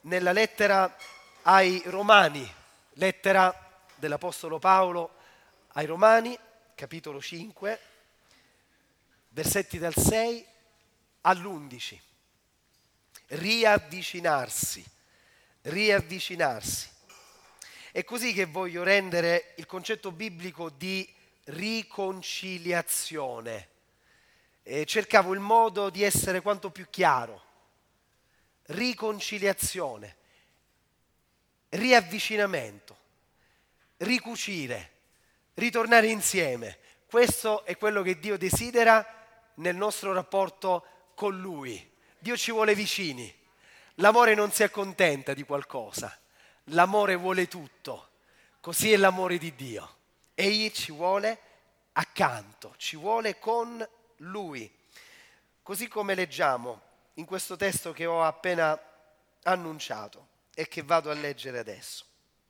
nella lettera ai Romani, lettera dell'Apostolo Paolo ai Romani, capitolo 5, versetti dal 6 all'11. Riavvicinarsi. È così che voglio rendere il concetto biblico di riconciliazione. Cercavo il modo di essere quanto più chiaro. Riconciliazione, riavvicinamento, ricucire, ritornare insieme. Questo è quello che Dio desidera nel nostro rapporto con Lui. Dio ci vuole vicini. L'amore non si accontenta di qualcosa, l'amore vuole tutto. Così è l'amore di Dio. Egli ci vuole accanto, ci vuole con Lui. Così come leggiamo in questo testo che ho appena annunciato e che vado a leggere adesso.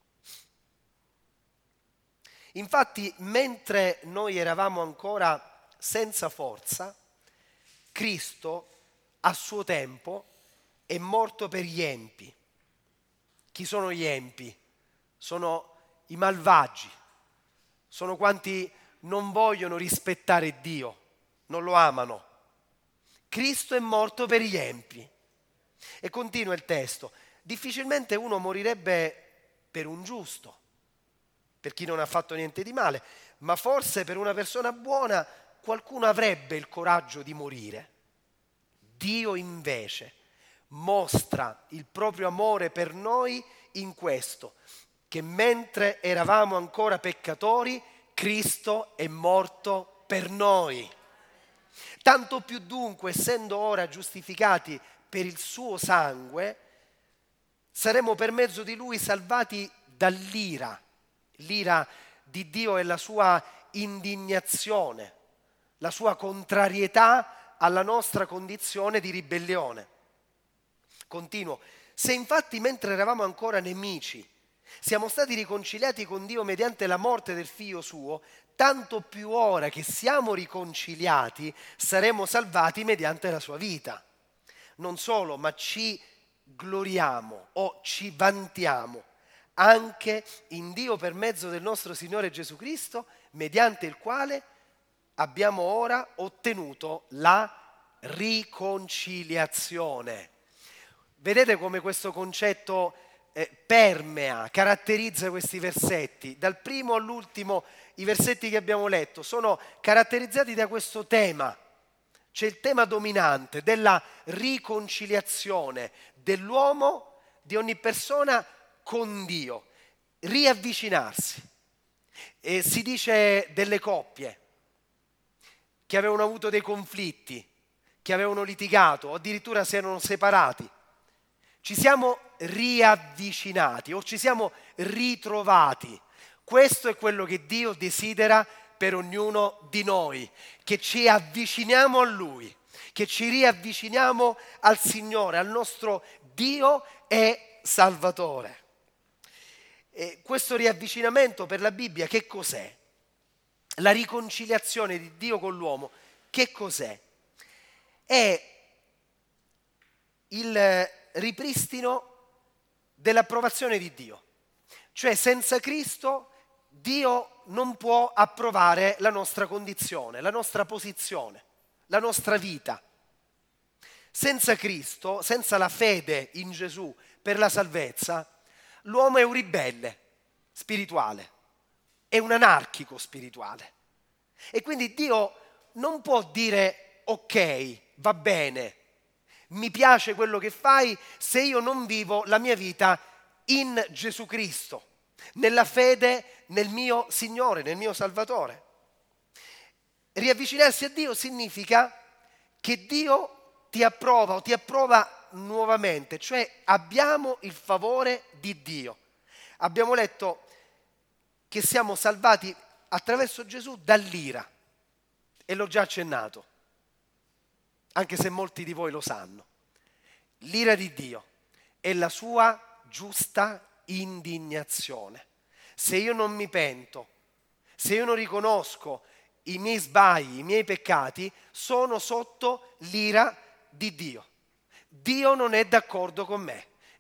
Infatti, mentre noi eravamo ancora senza forza, Cristo, a suo tempo, è morto per gli empi. Chi sono gli empi? Sono i malvagi, sono quanti non vogliono rispettare Dio, non lo amano. Cristo è morto per gli empi. E continua il testo. Difficilmente uno morirebbe per un giusto, per chi non ha fatto niente di male, ma forse per una persona buona qualcuno avrebbe il coraggio di morire. Dio invece mostra il proprio amore per noi in questo, che mentre eravamo ancora peccatori, Cristo è morto per noi. Tanto più dunque, essendo ora giustificati per il suo sangue, saremo per mezzo di lui salvati dall'ira. L'ira di Dio è la sua indignazione, la sua contrarietà alla nostra condizione di ribellione. Continuo. Se infatti mentre eravamo ancora nemici siamo stati riconciliati con Dio mediante la morte del Figlio suo, tanto più ora che siamo riconciliati saremo salvati mediante la sua vita. Non solo, ma ci gloriamo o ci vantiamo anche in Dio per mezzo del nostro Signore Gesù Cristo, mediante il quale abbiamo ora ottenuto la riconciliazione. Vedete come questo concetto permea, caratterizza questi versetti. Dal primo all'ultimo, i versetti che abbiamo letto sono caratterizzati da questo tema. C'è il tema dominante della riconciliazione dell'uomo, di ogni persona con Dio. Riavvicinarsi. Si dice delle coppie che avevano avuto dei conflitti, che avevano litigato o addirittura si erano separati. Ci siamo riavvicinati o ci siamo ritrovati. Questo è quello che Dio desidera per ognuno di noi, che ci avviciniamo a Lui, che ci riavviciniamo al Signore, al nostro Dio e Salvatore. E questo riavvicinamento per la Bibbia che cos'è? La riconciliazione di Dio con l'uomo, che cos'è? È il ripristino dell'approvazione di Dio. Cioè senza Cristo Dio non può approvare la nostra condizione, la nostra posizione, la nostra vita. Senza Cristo, senza la fede in Gesù per la salvezza, l'uomo è un ribelle spirituale, è un anarchico spirituale. E quindi Dio non può dire ok, va bene, mi piace quello che fai se io non vivo la mia vita in Gesù Cristo, nella fede nel mio Signore, nel mio Salvatore. Riavvicinarsi a Dio significa che Dio ti approva o ti approva nuovamente, cioè abbiamo il favore di Dio. Abbiamo letto che siamo salvati attraverso Gesù dall'ira e l'ho già accennato, anche se molti di voi lo sanno. L'ira di Dio è la sua giusta indignazione. Se io non mi pento, se io non riconosco i miei sbagli, i miei peccati, sono sotto l'ira di Dio. Dio non è d'accordo con me.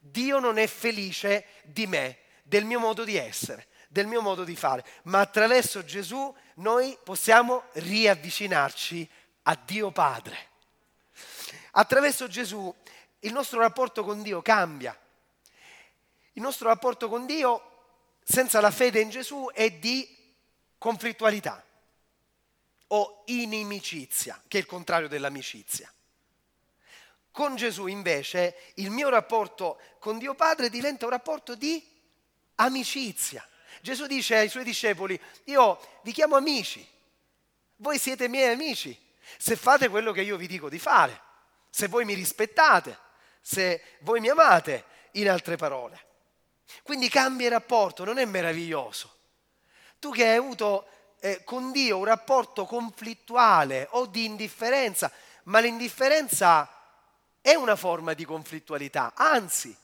Dio non è felice di me, del mio modo di essere, del mio modo di fare, ma attraverso Gesù noi possiamo riavvicinarci a Dio Padre. Attraverso Gesù il nostro rapporto con Dio cambia. Il nostro rapporto con Dio senza la fede in Gesù è di conflittualità o inimicizia, che è il contrario dell'amicizia. Con Gesù invece il mio rapporto con Dio Padre diventa un rapporto di amicizia. Gesù dice ai suoi discepoli: io vi chiamo amici, voi siete miei amici, se fate quello che io vi dico di fare, se voi mi rispettate, se voi mi amate, in altre parole. Quindi cambia il rapporto, non è meraviglioso? Tu che hai avuto con Dio un rapporto conflittuale o di indifferenza, ma l'indifferenza è una forma di conflittualità, anzi,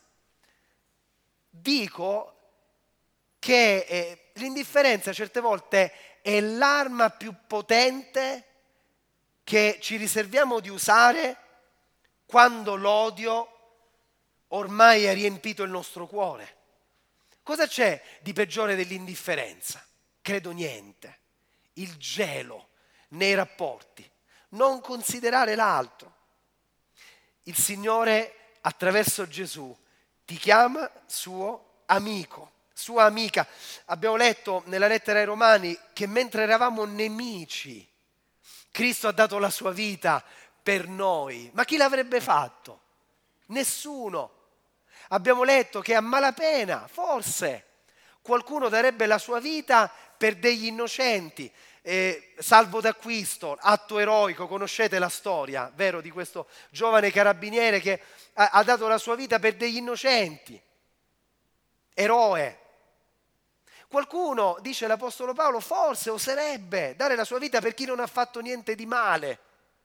dico che l'indifferenza certe volte è l'arma più potente che ci riserviamo di usare quando l'odio ormai ha riempito il nostro cuore. Cosa c'è di peggiore dell'indifferenza? Credo niente. Il gelo nei rapporti, non considerare l'altro. Il Signore, attraverso Gesù, ti chiama suo amico, sua amica. Abbiamo letto nella lettera ai Romani che mentre eravamo nemici, Cristo ha dato la sua vita per noi. Ma chi l'avrebbe fatto? Nessuno. Abbiamo letto che a malapena, forse, qualcuno darebbe la sua vita per degli innocenti. Salvo d'acquisto, atto eroico, conoscete la storia, vero, di questo giovane carabiniere che ha dato la sua vita per degli innocenti. Eroe. Qualcuno, dice l'Apostolo Paolo, forse oserebbe dare la sua vita per chi non ha fatto niente di male.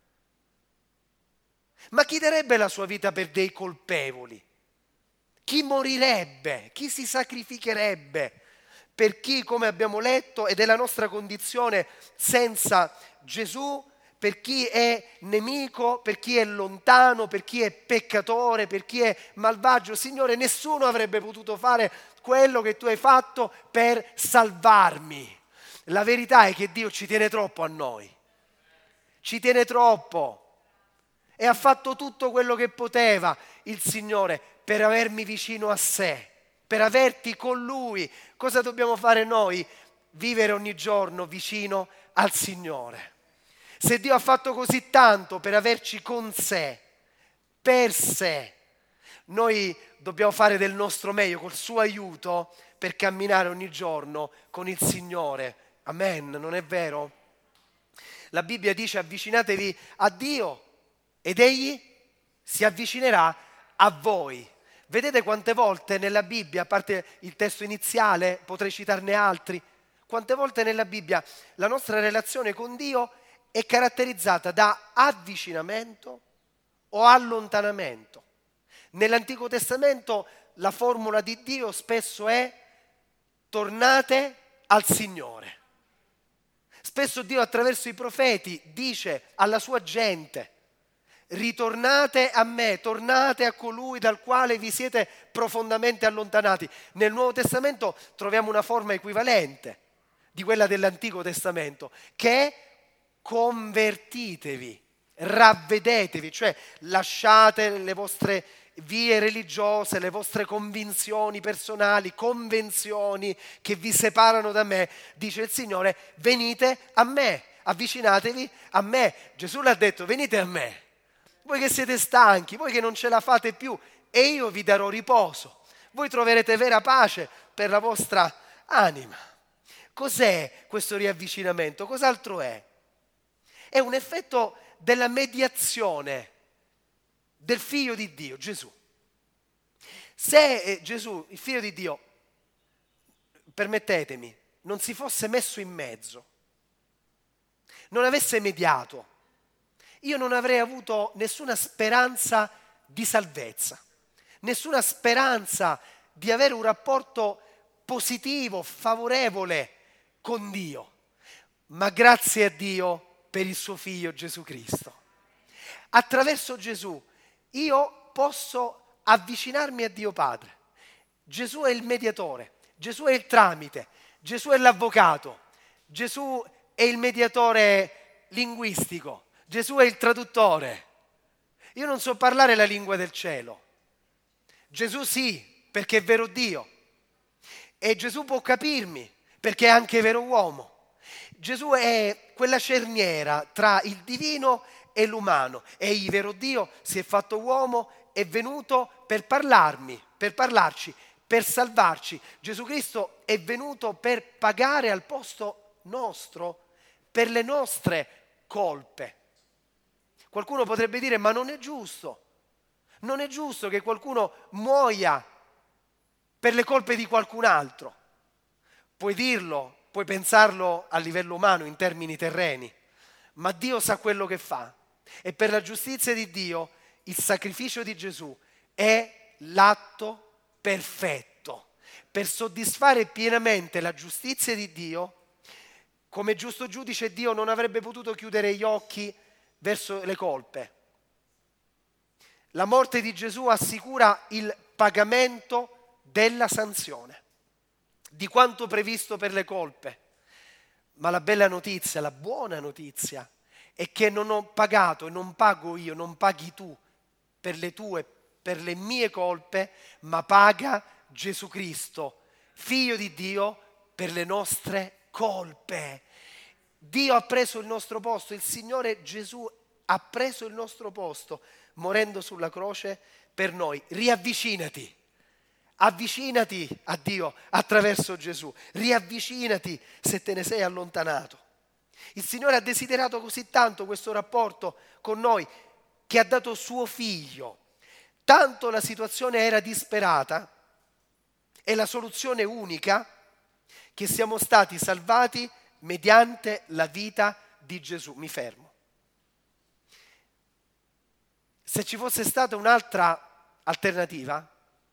Ma chi darebbe la sua vita per dei colpevoli? Chi morirebbe? Chi si sacrificherebbe per chi, come abbiamo letto, ed è la nostra condizione senza Gesù, per chi è nemico, per chi è lontano, per chi è peccatore, per chi è malvagio? Signore, nessuno avrebbe potuto fare quello che tu hai fatto per salvarmi. La verità è che Dio ci tiene troppo a noi. Ci tiene troppo. E ha fatto tutto quello che poteva il Signore per avermi vicino a sé, per averti con Lui. Cosa dobbiamo fare noi? Vivere ogni giorno vicino al Signore. Se Dio ha fatto così tanto per averci con sé, per sé, noi dobbiamo fare del nostro meglio col suo aiuto per camminare ogni giorno con il Signore. Amen, non è vero? La Bibbia dice: avvicinatevi a Dio ed Egli si avvicinerà a voi. Vedete quante volte nella Bibbia, a parte il testo iniziale, potrei citarne altri, quante volte nella Bibbia la nostra relazione con Dio è caratterizzata da avvicinamento o allontanamento. Nell'Antico Testamento la formula di Dio spesso è: tornate al Signore. Spesso Dio attraverso i profeti dice alla sua gente: ritornate a me, tornate a colui dal quale vi siete profondamente allontanati. Nel Nuovo Testamento troviamo una forma equivalente di quella dell'Antico Testamento, che è: convertitevi, ravvedetevi, cioè lasciate le vostre vie religiose, le vostre convinzioni personali, convenzioni che vi separano da me. Dice il Signore: venite a me, avvicinatevi a me. Gesù l'ha detto: venite a me, voi che siete stanchi, voi che non ce la fate più, e io vi darò riposo. Voi troverete vera pace per la vostra anima. Cos'è questo riavvicinamento? Cos'altro è? È un effetto della mediazione del Figlio di Dio, Gesù. Se Gesù, il Figlio di Dio, permettetemi, non si fosse messo in mezzo, non avesse mediato, io non avrei avuto nessuna speranza di salvezza, nessuna speranza di avere un rapporto positivo, favorevole con Dio. Ma grazie a Dio per il suo Figlio Gesù Cristo. Attraverso Gesù io posso avvicinarmi a Dio Padre. Gesù è il mediatore, Gesù è il tramite, Gesù è l'avvocato, Gesù è il mediatore linguistico, Gesù è il traduttore. Io non so parlare la lingua del cielo. Gesù sì, perché è vero Dio. E Gesù può capirmi, perché è anche vero uomo. Gesù è quella cerniera tra il divino e l'umano. Egli, vero Dio, si è fatto uomo, è venuto per parlarmi, per parlarci, per salvarci. Gesù Cristo è venuto per pagare al posto nostro per le nostre colpe. Qualcuno potrebbe dire: ma non è giusto. Non è giusto che qualcuno muoia per le colpe di qualcun altro. Puoi dirlo, puoi pensarlo a livello umano, in termini terreni, ma Dio sa quello che fa. E per la giustizia di Dio, il sacrificio di Gesù è l'atto perfetto. Per soddisfare pienamente la giustizia di Dio, come giusto giudice, Dio non avrebbe potuto chiudere gli occhi verso le colpe. La morte di Gesù assicura il pagamento della sanzione, di quanto previsto per le colpe. Ma la bella notizia, la buona notizia, è che non ho pagato e non pago io, non paghi tu per le tue, per le mie colpe, ma paga Gesù Cristo, Figlio di Dio, per le nostre colpe. Dio ha preso il nostro posto, il Signore Gesù ha preso il nostro posto, morendo sulla croce per noi. Riavvicinati. Avvicinati a Dio attraverso Gesù, riavvicinati se te ne sei allontanato. Il Signore ha desiderato così tanto questo rapporto con noi che ha dato suo figlio. Tanto la situazione era disperata e la soluzione unica, che siamo stati salvati mediante la vita di Gesù. Mi fermo. Se ci fosse stata un'altra alternativa,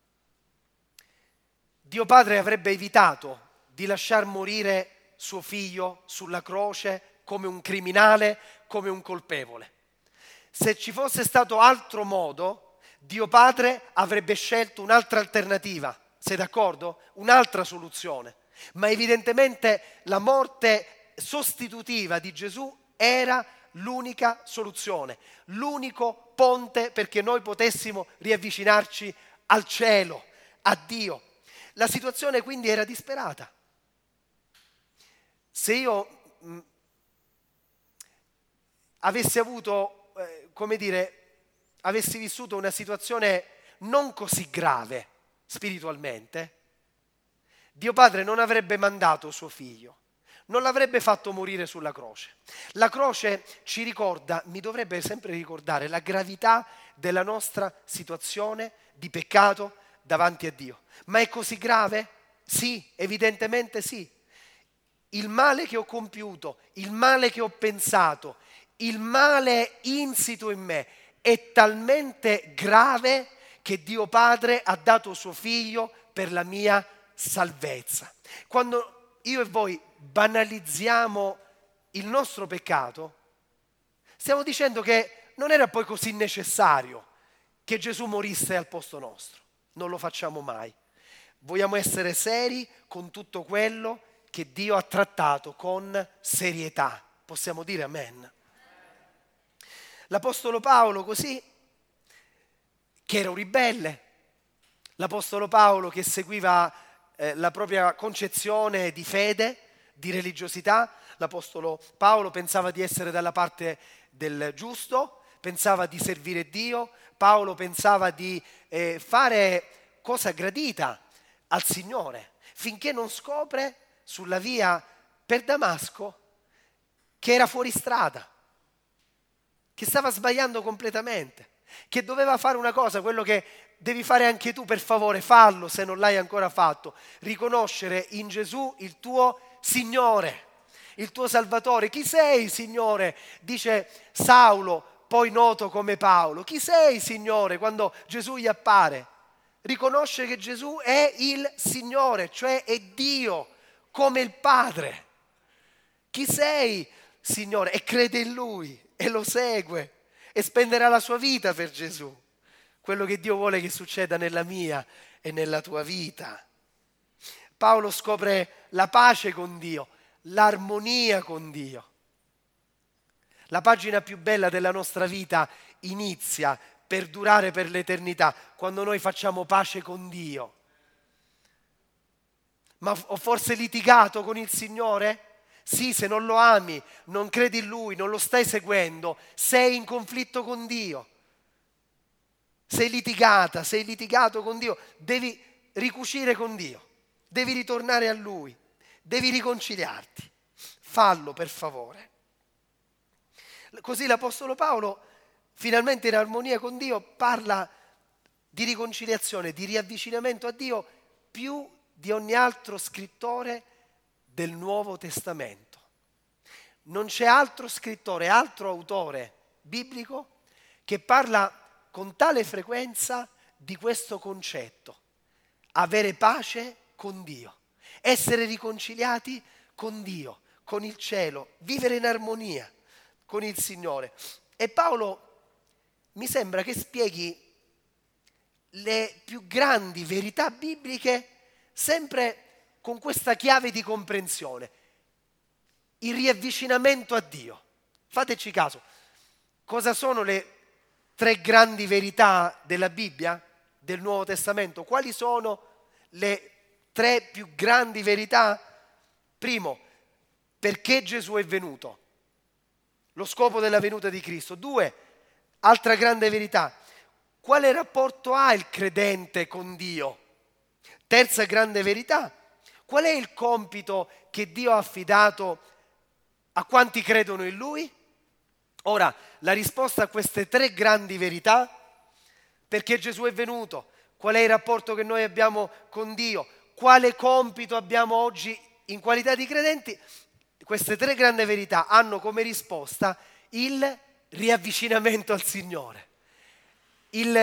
Dio Padre avrebbe evitato di lasciar morire suo figlio sulla croce come un criminale, come un colpevole. Se ci fosse stato altro modo, Dio Padre avrebbe scelto un'altra alternativa, sei d'accordo? Un'altra soluzione. Ma evidentemente la morte sostitutiva di Gesù era l'unica soluzione, l'unico ponte perché noi potessimo riavvicinarci al cielo, a Dio. La situazione quindi era disperata. Se io avessi avuto, avessi vissuto una situazione non così grave spiritualmente, Dio Padre non avrebbe mandato suo figlio, non l'avrebbe fatto morire sulla croce. La croce ci ricorda, mi dovrebbe sempre ricordare la gravità della nostra situazione di peccato davanti a Dio. Ma è così grave? Sì, evidentemente sì. Il male che ho compiuto, il male che ho pensato, il male insito in me è talmente grave che Dio Padre ha dato suo figlio per la mia salvezza. Quando io e voi banalizziamo il nostro peccato, stiamo dicendo che non era poi così necessario che Gesù morisse al posto nostro. Non lo facciamo mai. Vogliamo essere seri con tutto quello che Dio ha trattato con serietà. Possiamo dire amen. L'Apostolo Paolo così, che era un ribelle, l'Apostolo Paolo che seguiva la propria concezione di fede, di religiosità, l'Apostolo Paolo pensava di essere dalla parte del giusto, pensava di servire Dio, Paolo pensava di fare cosa gradita al Signore, finché non scopre sulla via per Damasco che era fuori strada, che stava sbagliando completamente, che doveva fare una cosa, quello che devi fare anche tu, per favore, fallo se non l'hai ancora fatto, riconoscere in Gesù il tuo Signore, il tuo Salvatore. Chi sei, Signore? Dice Saulo, poi noto come Paolo. Chi sei, Signore? Quando Gesù gli appare. Riconosce che Gesù è il Signore, cioè è Dio, come il Padre. Chi sei, Signore? E crede in Lui, e lo segue, e spenderà la sua vita per Gesù. quello che Dio vuole che succeda nella mia e nella tua vita. Paolo scopre la pace con Dio, l'armonia con Dio. La pagina più bella della nostra vita inizia per durare per l'eternità quando noi facciamo pace con Dio. Ma ho forse litigato con il Signore? Sì, se non lo ami, non credi in Lui, non lo stai seguendo, sei in conflitto con Dio. Sei litigato con Dio, devi ricucire con Dio, devi ritornare a Lui, devi riconciliarti. Fallo per favore. Così l'Apostolo Paolo, finalmente in armonia con Dio, parla di riconciliazione, di riavvicinamento a Dio più di ogni altro scrittore del Nuovo Testamento. Non c'è altro scrittore, altro autore biblico che parla con tale frequenza di questo concetto: avere pace con Dio, essere riconciliati con Dio, con il cielo, vivere in armonia con il Signore. E Paolo mi sembra che spieghi le più grandi verità bibliche sempre con questa chiave di comprensione: il riavvicinamento a Dio. Fateci caso, cosa sono le 3 grandi verità della Bibbia, del Nuovo Testamento? Quali sono le 3 più grandi verità? Primo, perché Gesù è venuto, lo scopo della venuta di Cristo. 2, altra grande verità, quale rapporto ha il credente con Dio? Terza grande verità, qual è il compito che Dio ha affidato a quanti credono in Lui? Ora, la risposta a queste 3 grandi verità, perché Gesù è venuto, qual è il rapporto che noi abbiamo con Dio, quale compito abbiamo oggi in qualità di credenti, queste 3 grandi verità hanno come risposta il riavvicinamento al Signore, il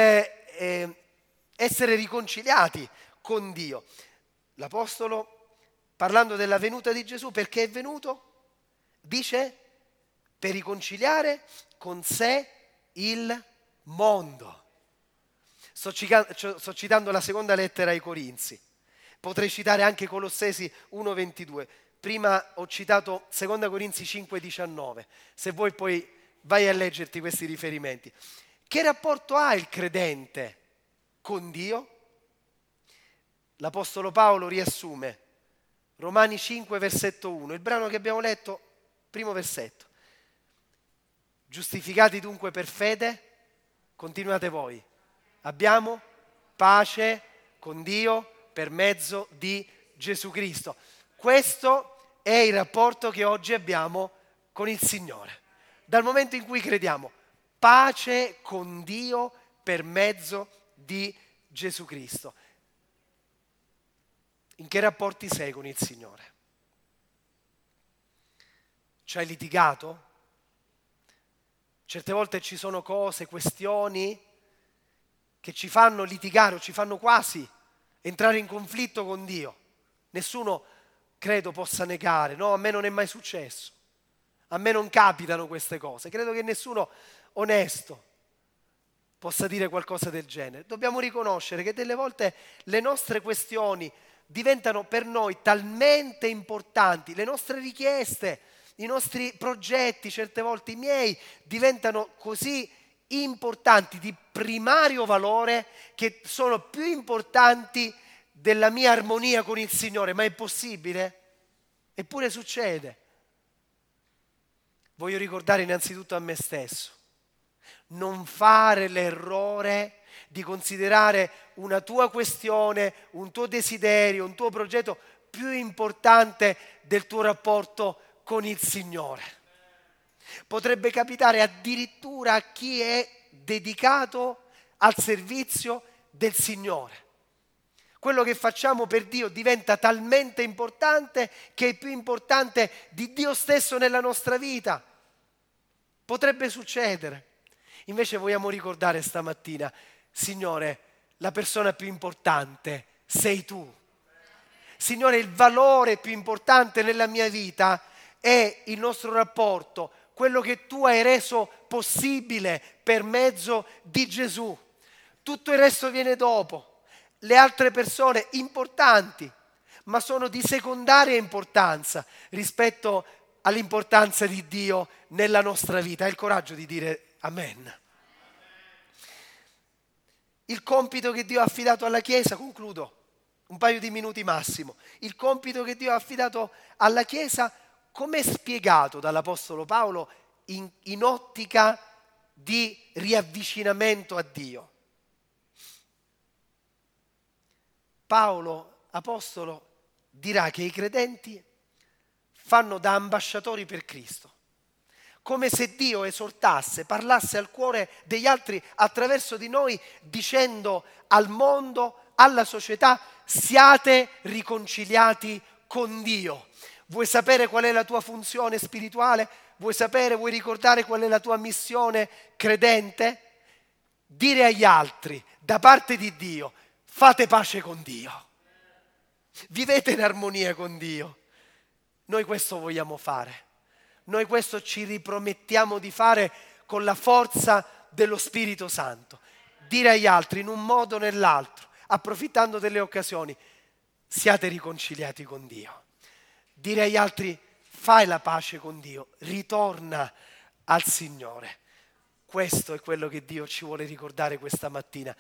essere riconciliati con Dio. L'Apostolo, parlando della venuta di Gesù, perché è venuto? Dice per riconciliare con sé il mondo. Sto citando la seconda lettera ai Corinzi. Potrei citare anche Colossesi 1,22. Prima ho citato 2 Corinzi 5,19. Se vuoi poi vai a leggerti questi riferimenti. Che rapporto ha il credente con Dio? L'Apostolo Paolo riassume Romani 5, versetto 1, il brano che abbiamo letto, primo versetto. Giustificati dunque per fede, continuate voi, abbiamo pace con Dio per mezzo di Gesù Cristo. Questo è il rapporto che oggi abbiamo con il Signore. Dal momento in cui crediamo, pace con Dio per mezzo di Gesù Cristo. In che rapporti sei con il Signore? Ci hai litigato? Certe volte ci sono cose, questioni che ci fanno litigare o ci fanno quasi entrare in conflitto con Dio. Nessuno credo possa negare, no, a me non è mai successo. A me non capitano queste cose. Credo che nessuno onesto possa dire qualcosa del genere. Dobbiamo riconoscere che delle volte le nostre questioni diventano per noi talmente importanti, le nostre richieste, i nostri progetti, certe volte i miei, diventano così importanti, di primario valore, che sono più importanti della mia armonia con il Signore. Ma è possibile? Eppure succede. Voglio ricordare innanzitutto a me stesso: non fare l'errore di considerare una tua questione, un tuo desiderio, un tuo progetto più importante del tuo rapporto con il Signore. Potrebbe capitare addirittura a chi è dedicato al servizio del Signore. Quello che facciamo per Dio diventa talmente importante che è più importante di Dio stesso nella nostra vita. Potrebbe succedere. Invece vogliamo ricordare stamattina: Signore, la persona più importante sei tu. Signore, il valore più importante nella mia vita è il nostro rapporto, quello che tu hai reso possibile per mezzo di Gesù. tutto il resto viene dopo. Le altre persone importanti, ma sono di secondaria importanza rispetto all'importanza di Dio nella nostra vita. Hai il coraggio di dire amen. Il compito che Dio ha affidato alla Chiesa, concludo, un paio di minuti massimo. Il compito che Dio ha affidato alla Chiesa, come è spiegato dall'Apostolo Paolo in ottica di riavvicinamento a Dio? Paolo, apostolo, dirà che i credenti fanno da ambasciatori per Cristo, come se Dio esortasse, parlasse al cuore degli altri attraverso di noi, dicendo al mondo, alla società: siate riconciliati con Dio. Vuoi sapere qual è la tua funzione spirituale? Vuoi ricordare qual è la tua missione credente? Dire agli altri, da parte di Dio: fate pace con Dio. Vivete in armonia con Dio. Noi questo vogliamo fare. Noi questo ci ripromettiamo di fare con la forza dello Spirito Santo. Dire agli altri in un modo o nell'altro, approfittando delle occasioni: siate riconciliati con Dio. Dire agli altri: fai la pace con Dio, ritorna al Signore. Questo è quello che Dio ci vuole ricordare questa mattina.